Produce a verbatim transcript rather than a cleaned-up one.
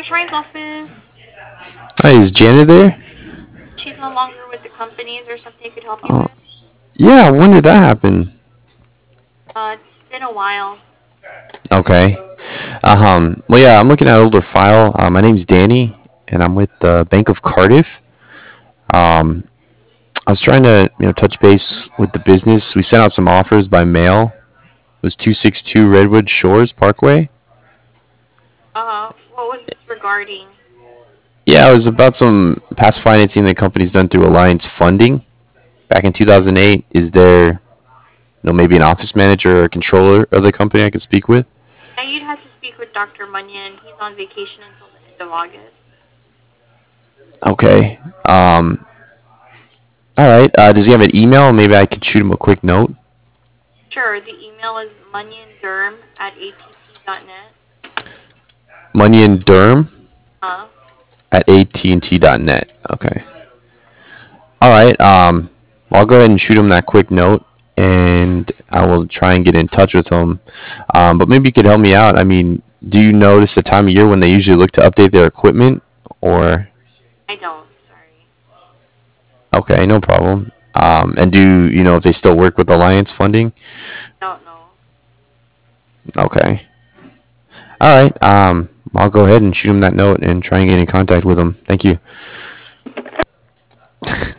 Shrine's office. Hi, is Janet there? She's no longer with the company. Is there something I could help you Oh, with? yeah, when did that happen? Uh, it's been a while. Okay. Um, well, yeah, I'm looking at an older file. Uh, my name's Danny, and I'm with the Bank of Cardiff. Um, I was trying to, you know, touch base with the business. We sent out some offers by mail. It was two sixty-two Redwood Shores Parkway. Uh, what was this regarding? Yeah, it was about some past financing the company's done through Alliance Funding back in two thousand eight. Is there, you know, maybe an office manager or controller of the company I could speak with? Yeah, you'd have to speak with Doctor Munyon. He's on vacation until the end of August. Okay. Um, all right. Uh, does he have an email? Maybe I could shoot him a quick note. Sure, the email is munyonderm at a t t dot net. Munyon Derm Uh, at A T and T dot net. Okay. All right. Um, I'll go ahead and shoot him that quick note, and I will try and get in touch with him. Um, but maybe you could help me out. I mean, do you notice the time of year when they usually look to update their equipment? Or I don't, sorry. okay, no problem. Um, and do you know if they still work with Alliance Funding? Don't know. Okay. All right. Um, I'll go ahead and shoot him that note and try and get in contact with him. Thank you.